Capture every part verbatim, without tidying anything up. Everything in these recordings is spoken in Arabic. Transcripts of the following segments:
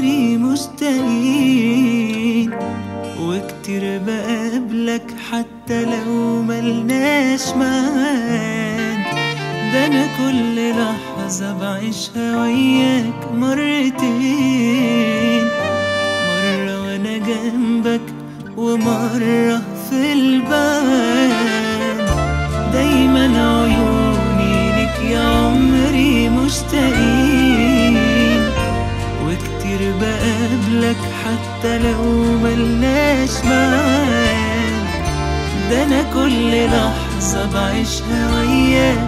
عمري مشتاقين، وكتير بقابلك حتى لو ملناش ميعاد. ده أنا كل لحظة بعيشها وياك مرتين، مرة وأنا جنبك ومرة في البعد. دايما عيوني لك يا عمري مشتاقين، وكتير بقابلك حتى لو ملناش ميعاد. ده أنا كل لحظة بعيشها وياك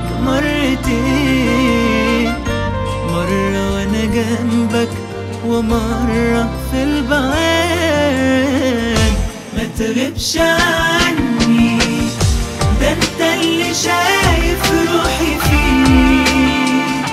مرتين، مرة وأنا جنبك ومرة في البعاد. ما تغيبش عني، ده انت اللي شايف روحي فيه.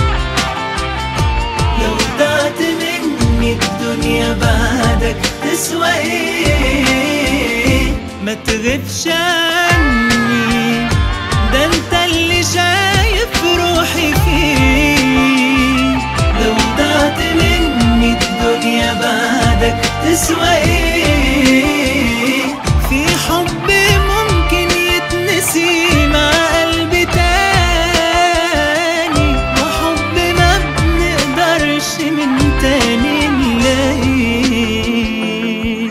لو ضاعت مني الدنيا بعدك تسوى ايه؟ ما تغيبش عني، ده انت اللي شايف روحي فيه. لو ضاعت مني الدنيا بعدك تسوى ايه؟ في حب ممكن يتنسي مع قلبي تاني، وحب ما بنقدرش من تاني نلاقيه.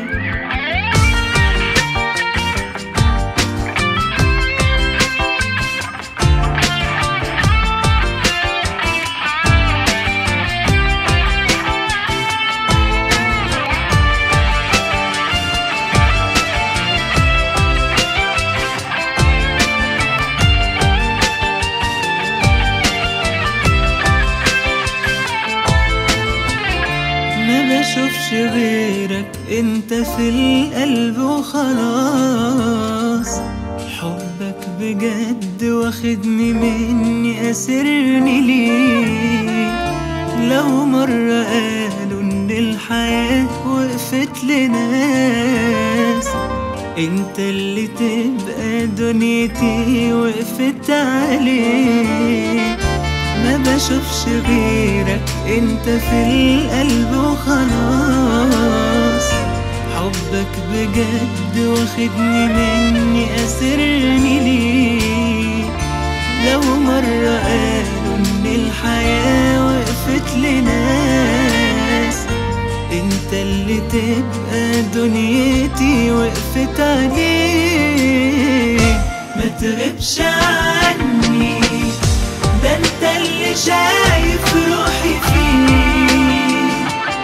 ما بشوفش غيرك انت في القلب وخلاص. حبك بجد واخدني مني اسرني ليه. لو مرة قالوا ان الحياة وقفت لناس، انت اللي تبقى دنيتي وقفت عليك. ما بشوفش غيرك انت في القلب وخلاص. حبك بجد واخدني مني اسرني ليه. لو مرة قالوا ان الحياة وقفت لناس، انت اللي تبقى دنيتي وقفت عليك. ما تغيبش عني، ده انت اللي شايف روحي فيه.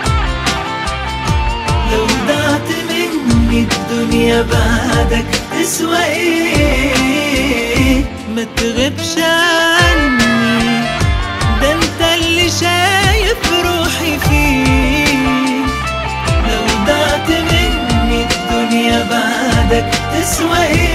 لو ضاعت مني الدنيا بعدك تسوى ايه؟ ما تغيبش عني، ده انت اللي شايف روحي فيه. لو ضاعت مني الدنيا بعدك تسوى ايه؟